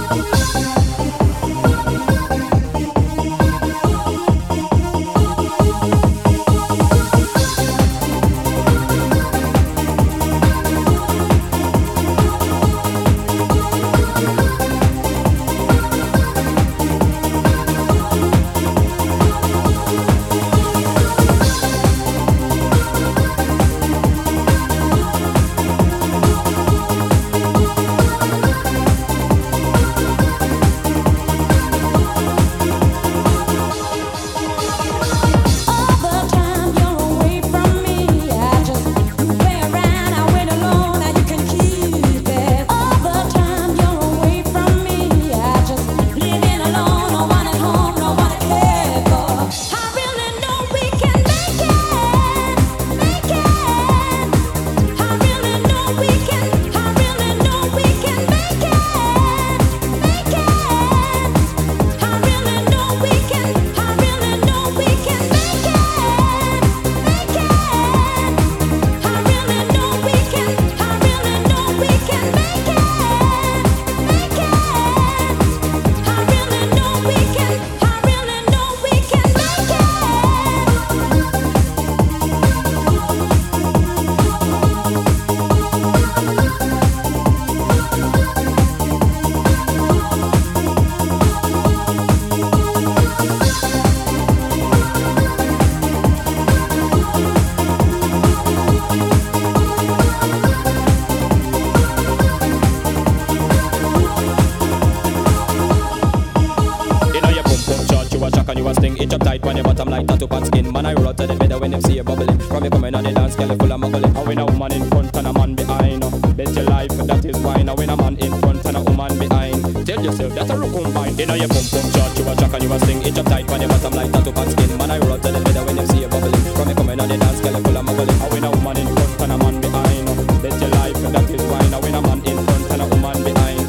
It drop tight when your bottom like tattoo pot skin. Man, I roll out to the middle when them see you bubbling. From you coming on the dance, girl, full of muggling. I win a woman in front and a man behind. Bet your life, that is wine. I win a man in front and a woman behind. Tell yourself that's a rook combine. You know your pum pum short, you a track and you a sing. It drop tight when your bottom like tattoo pot skin. Man, I roll out to the middle when them see you bubbling. From you coming on the dance, girl, full of muggling. I win a woman in front and a man behind. Bet your life, that is wine. I win a man in front and a woman behind.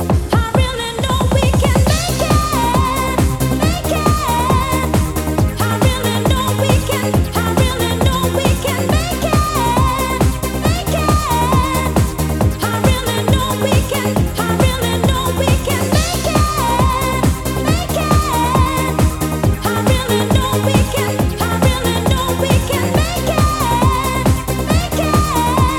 We can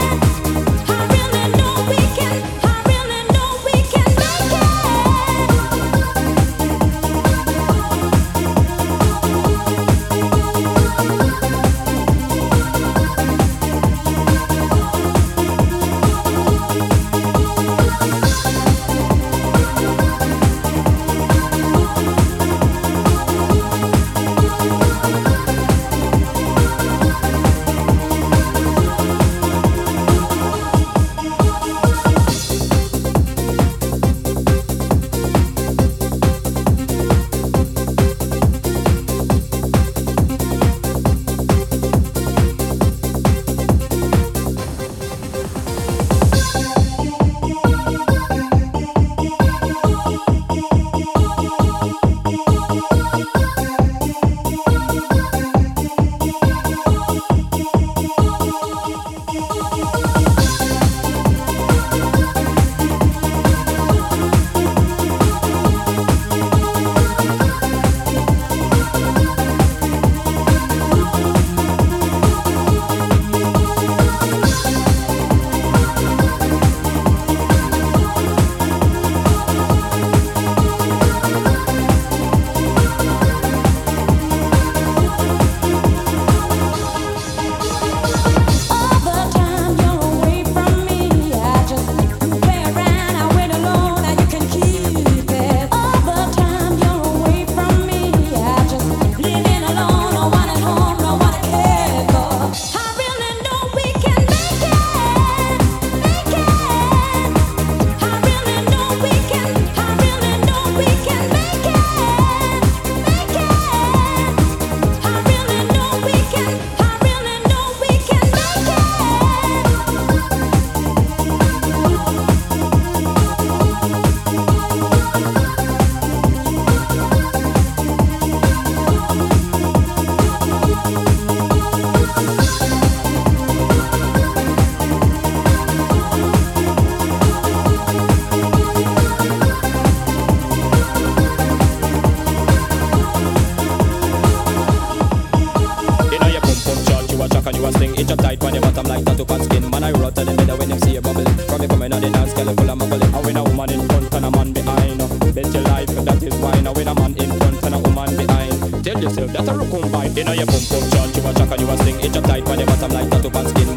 and you a sling. It up tight on your bottom like tattoo pan skin. Man, I roll out to the middle when them see you bubbling. From you coming on the dance, girl, full of muggling. And when a woman in front and a man behind. Bet your life, that is why. Now when a man in front and a woman behind. Tell yourself that a rook combine. You know your pum pum shot, you a chuck and you a sling. It up tight on your bottom like tattoo pan skin.